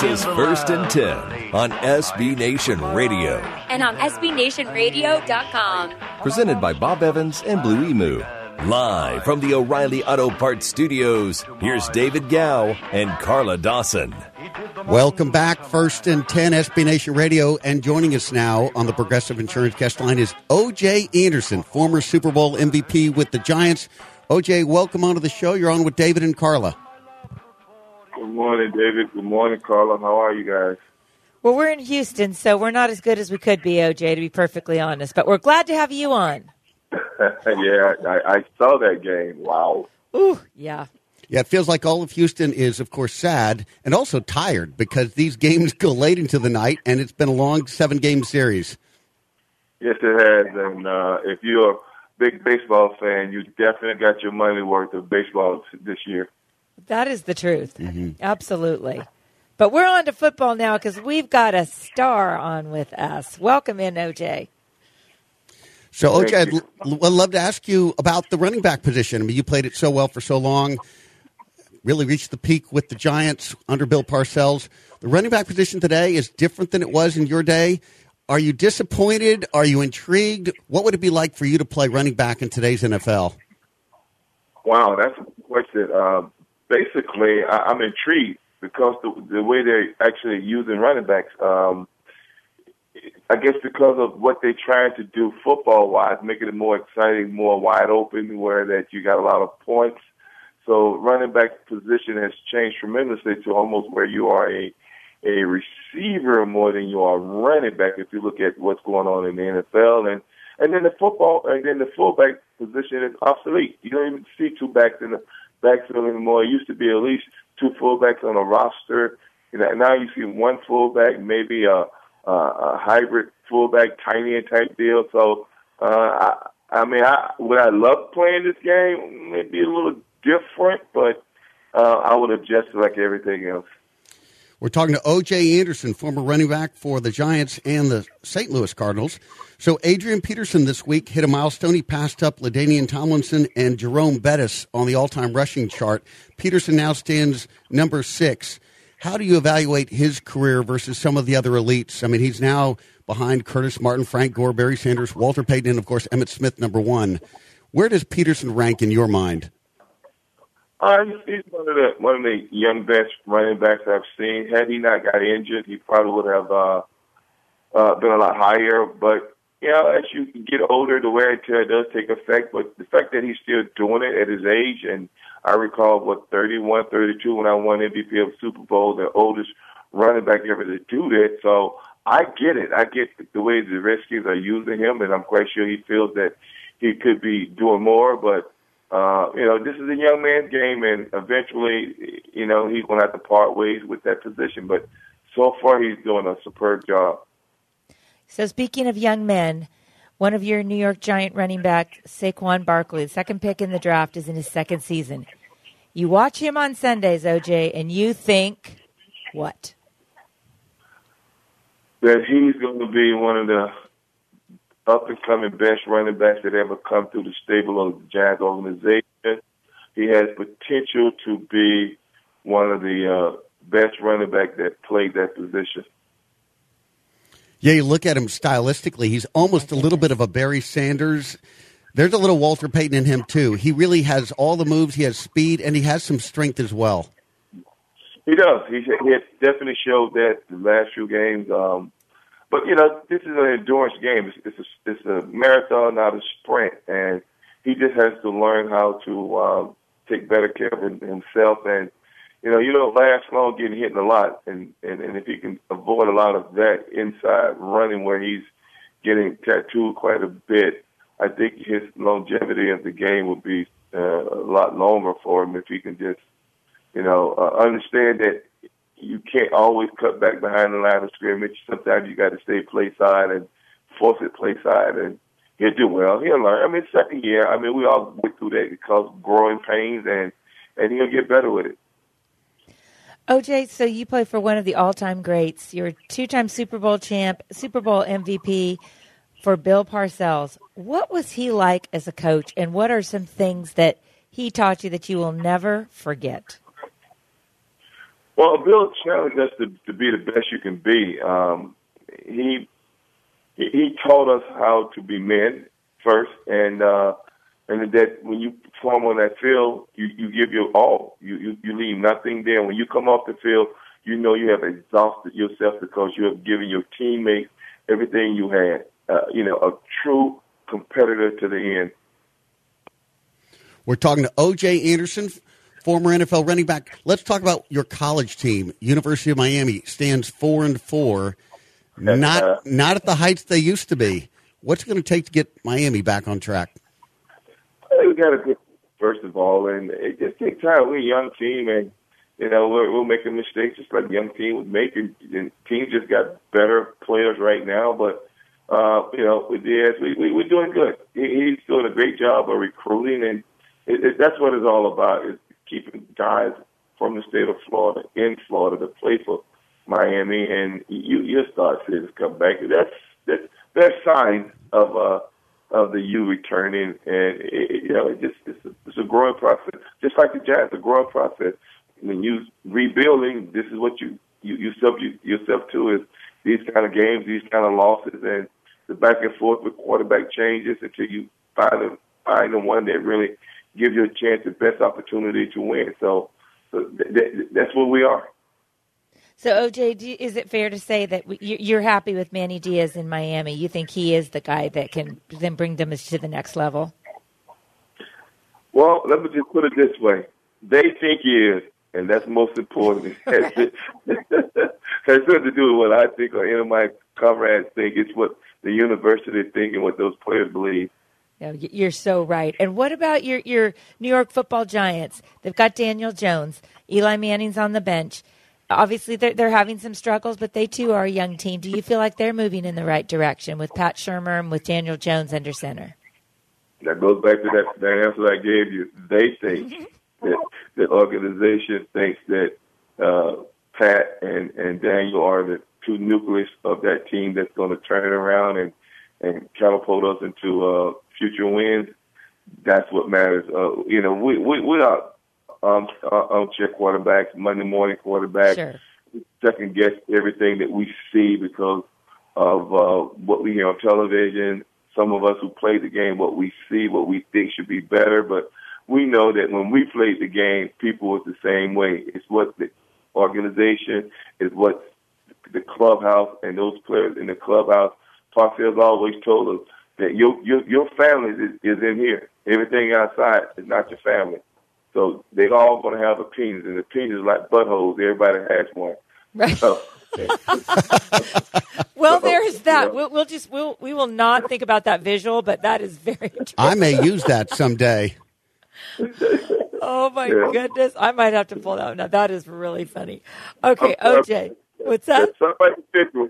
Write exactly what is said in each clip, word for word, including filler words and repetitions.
is First and ten on S B Nation Radio. And on S B Nation Radio dot com. Presented by Bob Evans and Blue Emu. Live from the O'Reilly Auto Parts Studios, here's David Gow and Carla Dawson. Welcome back, First and ten, S B Nation Radio. And joining us now on the Progressive Insurance guest line is O J Anderson, former Super Bowl M V P with the Giants. O J, welcome onto the show. You're on with David and Carla. Good morning, David. Good morning, Carla. How are you guys? Well, we're in Houston, so we're not as good as we could be, O J, to be perfectly honest. But we're glad to have you on. yeah, I, I saw that game. Wow. Ooh, yeah. Yeah, it feels like all of Houston is, of course, sad and also tired because these games go late into the night, and it's been a long seven-game series. Yes, it has. And uh, if you're a big baseball fan, you definitely got your money worth of baseball this year. That is the truth. Mm-hmm. Absolutely. But we're on to football now because we've got a star on with us. Welcome in, O J. So, O J, I'd l- I'd love to ask you about the running back position. I mean, you played it so well for so long, really reached the peak with the Giants under Bill Parcells. The running back position today is different than it was in your day. Are you disappointed? Are you intrigued? What would it be like for you to play running back in today's N F L? Wow, that's a question. Uh, basically, I- I'm intrigued because the, the way they're actually using running backs, um, I guess because of what they're trying to do football-wise, making it more exciting, more wide open, where that you got a lot of points. So running back position has changed tremendously to almost where you are a a receiver more than you are running back. If you look at what's going on in the N F L, and and then the football, and then the fullback position is obsolete. You don't even see two backs in the backfield anymore. It used to be at least two fullbacks on a roster. You know, now you see one fullback, maybe a a, a hybrid fullback, tiny end type deal. So uh, I, I mean, I would I love playing this game? Maybe a little different, but uh, I would adjust it like everything else. We're talking to O J Anderson, former running back for the Giants and the Saint Louis Cardinals. So Adrian Peterson this week hit a milestone. He passed up LaDainian Tomlinson and Jerome Bettis on the all-time rushing chart. Peterson now stands number six. How do you evaluate his career versus some of the other elites? I mean, he's now behind Curtis Martin, Frank Gore, Barry Sanders, Walter Payton, and, of course, Emmitt Smith, number one. Where does Peterson rank in your mind? Uh, he's one of the one of the young best running backs I've seen. Had he not got injured, he probably would have uh, uh, been a lot higher. But you know, as you get older, the wear and tear does take effect. But the fact that he's still doing it at his age, and I recall what thirty-one, thirty-two when I won M V P of Super Bowl, the oldest running back ever to do that. So I get it. I get the way the Redskins are using him, and I'm quite sure he feels that he could be doing more, but. Uh, you know, this is a young man's game, and eventually, you know, he's going to have to part ways with that position. But so far, he's doing a superb job. So speaking of young men, one of your New York Giant running back, Saquon Barkley, the second pick in the draft, is in his second season. You watch him on Sundays, O J, and you think what? That he's going to be one of the up-and-coming best running backs that ever come through the stable of the Giants organization. He has potential to be one of the uh, best running backs that played that position. Yeah, you look at him stylistically, he's almost a little bit of a Barry Sanders. There's a little Walter Payton in him, too. He really has all the moves. He has speed, and he has some strength as well. He does. He, he has definitely showed that the last few games. Um, But, you know, this is an endurance game. It's, it's, a, it's a marathon, not a sprint. And he just has to learn how to um, take better care of himself. And, you know, you don't last long getting hit a lot. And, and, and if he can avoid a lot of that inside running where he's getting tattooed quite a bit, I think his longevity of the game would be uh, a lot longer for him if he can just, you know, uh, understand that you can't always cut back behind the line of scrimmage. Sometimes you got to stay play side and force it play side, and he'll do well. He'll learn. I mean, second year, I mean, we all went through that because growing pains, and, and he'll get better with it. O J, so you play for one of the all-time greats. You're a two-time Super Bowl champ, Super Bowl M V P for Bill Parcells. What was he like as a coach, and what are some things that he taught you that you will never forget? Well, Bill challenged us to, to be the best you can be. Um, he he taught us how to be men first, and uh, and that when you perform on that field, you, you give your all. You, you you leave nothing there. When you come off the field, you know you have exhausted yourself because you have given your teammates everything you had. Uh, you know, a true competitor to the end. We're talking to O J Anderson, former N F L running back. Let's talk about your college team. University of Miami stands four and four. Not uh, not at the heights they used to be. What's it going to take to get Miami back on track? We got to get first of all, and it just takes time. We're a young team, and you know we're, we're making mistakes just like young team would make. And, and teams just got better players right now, but uh, you know with Diaz, we, we we're doing good. He, he's doing a great job of recruiting, and it, it, that's what it's all about: is keeping guys from the state of Florida in Florida to play for Miami, and you you start seeing this come back. That's that's that's signs of uh of the U returning, and it, you know it just it's a, it's a growing process, just like the Giants, a growing process. When you rebuilding, this is what you you you subject yourself to is these kind of games, these kind of losses, and the back and forth with quarterback changes until you find a, find the one that really gives you a chance, the best opportunity to win. So, so th- th- that's where we are. So, O J, do, is it fair to say that we, you're happy with Manny Diaz in Miami? You think he is the guy that can then bring them to the next level? Well, let me just put it this way. They think he is, and that's most important. It has nothing to do with what I think or any of my comrades think. It's what the university think and what those players believe. No, you're so right. And what about your, your New York Football Giants? They've got Daniel Jones. Eli Manning's on the bench. Obviously, they're, they're having some struggles, but they, too, are a young team. Do you feel like they're moving in the right direction with Pat Shurmur and with Daniel Jones under center? That goes back to that, that answer I gave you. They think that the organization thinks that uh, Pat and, and Daniel are the two nucleus of that team that's going to turn it around and, and catapult us into uh, future wins. That's what matters. Uh, you know, we, we, we are Um, armchair quarterbacks, Monday morning quarterbacks, sure. second guess everything that we see because of uh, what we hear on television. Some of us who play the game, what we see, what we think should be better. But we know that when we played the game, people was the same way. It's what the organization, is what the clubhouse and those players in the clubhouse. Parcells always told us that your your, your family is, is in here. Everything outside is not your family. So they're all going to have opinions, and opinions are like buttholes. Everybody has one. Right. So, well, so, there's that. You know. We'll, we'll just we'll we will not think about that visual, but that is very true. I may use that someday. Oh my Yeah. goodness! I might have to pull that one out. That is really funny. Okay, O J, what's that? Somebody fit with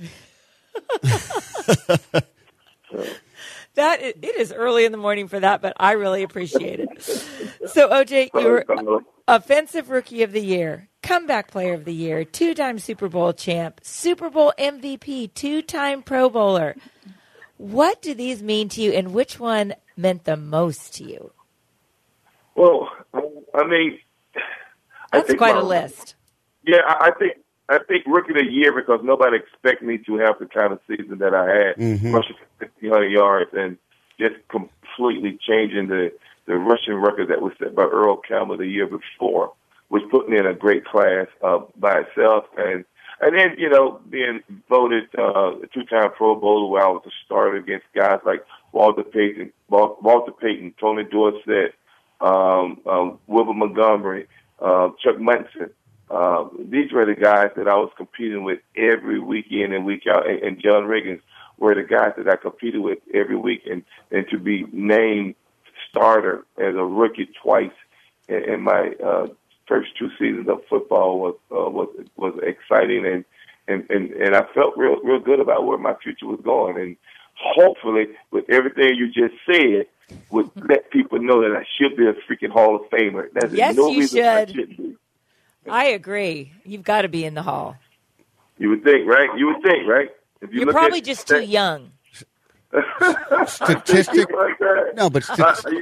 That is, it is early in the morning for that, but I really appreciate it. So, O J, you're Offensive Rookie of the Year, Comeback Player of the Year, two-time Super Bowl champ, Super Bowl M V P, two-time Pro Bowler. What do these mean to you, and which one meant the most to you? Well, I mean, that's I think quite my, a list. Yeah, I, I think I think Rookie of the Year because nobody expected me to have the kind of season that I had, mm-hmm. rushing for fifteen hundred yards and just completely changing the, the rushing record that was set by Earl Campbell the year before, which put me in a great class uh, by itself. And and then, you know, being voted uh, a two-time Pro Bowler where I was a starter against guys like Walter Payton, Walter Payton, Tony Dorsett, um, um, Wilbur Montgomery, uh, Chuck Munson. Uh, these were the guys that I was competing with every week in and week out, and, and John Riggins were the guys that I competed with every week, and, and to be named starter as a rookie twice in, in my uh, first two seasons of football was uh, was was exciting, and, and, and, and I felt real real good about where my future was going, and hopefully with everything you just said would let people know that I should be a freaking Hall of Famer. That's yes, no you reason should. I shouldn't be. I agree. You've got to be in the Hall. You would think, right? You would think, right? If you You're look probably at just too young. Statistic? like that. No, but Uh, st- you know,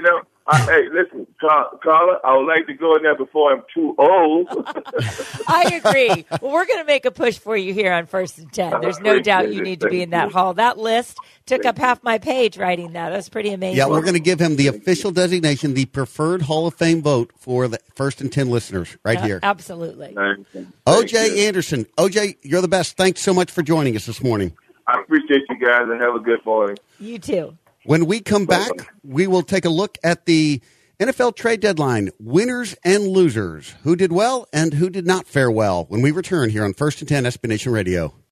I, hey, listen, Carla, I would like to go in there before I'm too old. I agree. Well, we're going to make a push for you here on First and Ten. There's no doubt you need to be in that hall. That list took up half my page writing that. That was pretty amazing. Yeah, we're going to give him the official designation, the preferred Hall of Fame vote for the First and Ten listeners right Uh, here. Absolutely. O J Anderson. O J, you're the best. Thanks so much for joining us this morning. I appreciate you guys, and have a good morning. You too. When we come back, we will take a look at the N F L trade deadline, winners and losers, who did well and who did not fare well, when we return here on First and Ten S B Nation Radio.